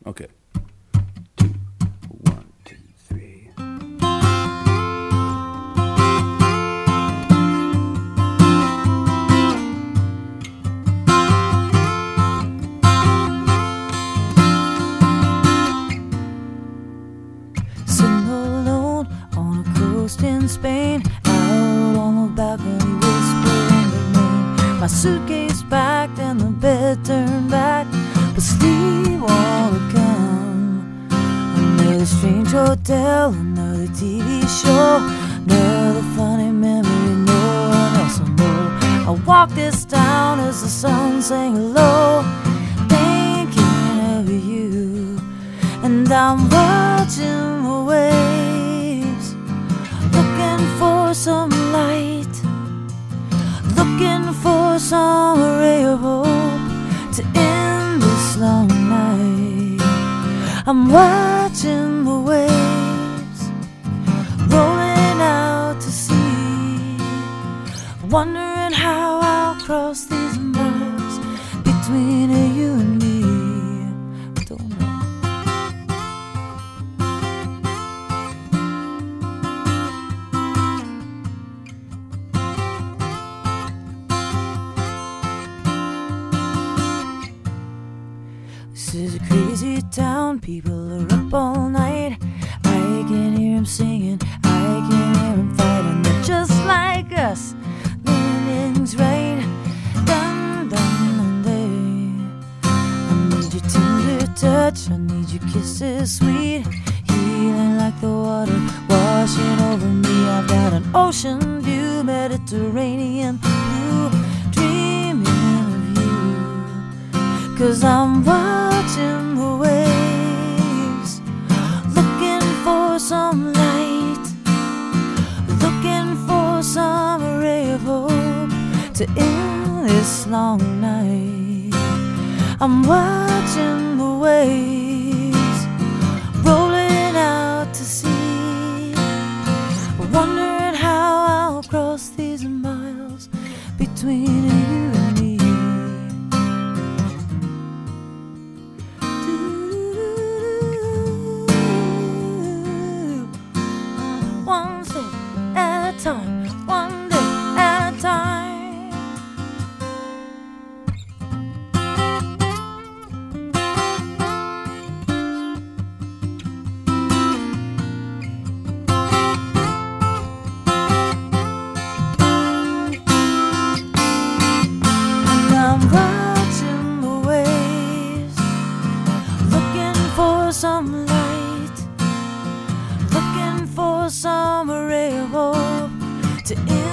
Okay. Two, one, two, three. Sitting all alone on a coast in Spain, out on the balcony whispering the name. My suitcase packed and the bed turned back, but sleep won't come. Another strange hotel, another TV show, another funny memory no one else will know. I walk this town as the sun sang hello, thinking of you, and I'm watching the waves, looking for some light, looking for some ray of hope to end this long night. I'm watching the waves rolling out to sea, wondering how I'll cross these miles between you and me. Don't know. This is a crazy town, people are up all night. I can hear them singing, I can hear them fighting. They're just like us, meaning's right. Dun, dun, dun, day. I need your tender touch, I need your kisses sweet, healing like the water washing over me. I've got an ocean view, Mediterranean blue, dreaming of you, 'cause I'm watching the waves, looking for some light, looking for some ray of hope to end this long night. I'm watching the waves rolling out to sea, wondering how I'll cross these miles between you and me. One step at a time, one day at a time. And I'm watching the waves, looking for some light, looking for some ray of hope to end